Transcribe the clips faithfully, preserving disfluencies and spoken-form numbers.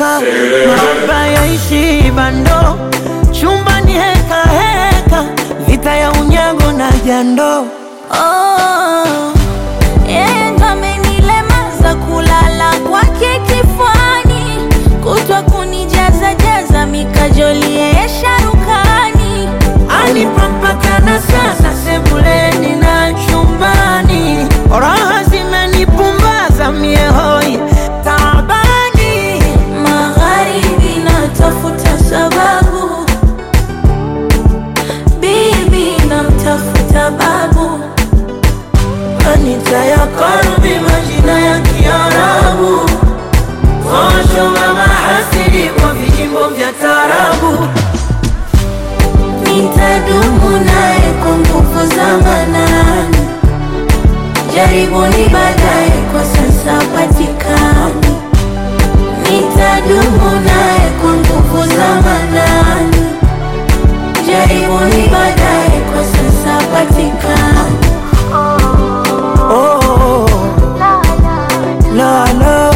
mahaba yaishi bando, chumbani heka heka, vita ya unyago na jando. Oh, yeye ndo amenilemaza kulala kwake kifuani, kutwa kunijaza jaza mikajoli yeye sharukani. Anipampakana sasa sebuleni na chumbani, raha zimenipumbaza mie hoi tabani. Magharibi natafuta sababu, bibi namtafuta babu, Anita ya Karubi majina ya Kiarabu, Kosho mama hasidi kwa vijimbo vya tarabu. nitadumu naye kwa nguvu za manani, jaribuni baadaye kwa sasa patikani. Nitadumu naye kwa nguvu za manani, jaribuni baadaye kwa sasa patikani. Oh, la la la,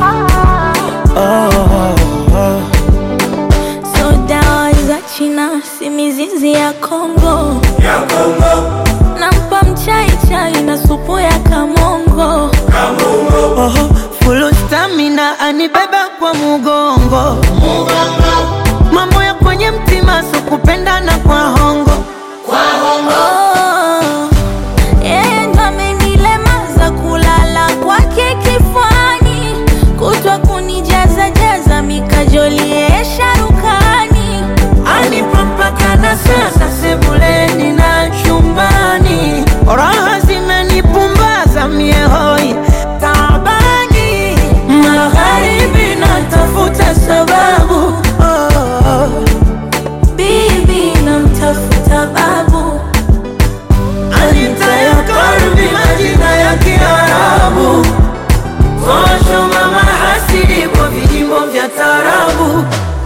oh, oh. So dawa za China si mizizi ya Kongo, Ya Kongo, nampa mchai chai na supu ya kamongo. Kamongo, oh, full stamina anibeba kwa mugongo, mugongo. Mambo ya kwenye mtima so kupendana kwa hongo, kwa hongo. Oh, yeye ndo amenilemaza kulala kwake kifuani, kutwa kunijaza jaza mikajoli yeye sharukani. Anipampakana sasa sebuleni na chumbani, raha zimenipumbaza mie hoi tabani. Magharibi natafuta sababu, oh, Bibi namtafuta babu, Anita ya Karubi majina ya Kiarabu, Kosho mama hasidi kwa vijimbo vya tarabu.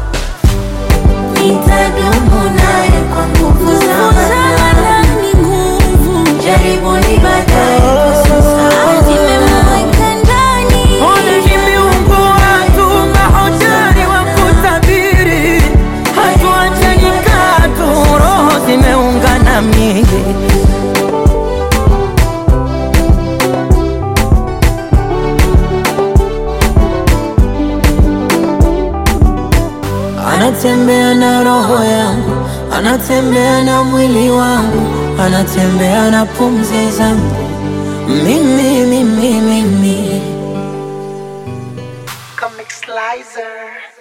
nitadumu naye kwa nguvu za manani, nguvu jaribuni baadaye kwa sasa zimemweka ndani. Ole ni miungu watu mahojari wa kutabiri, hatuachani katu, roho zimeungana miili. Anatembea na roho yangu, anatembea na mwili wangu, anatembea na pumzi zangu, mimi, mimi, mimi. Comic Slicer.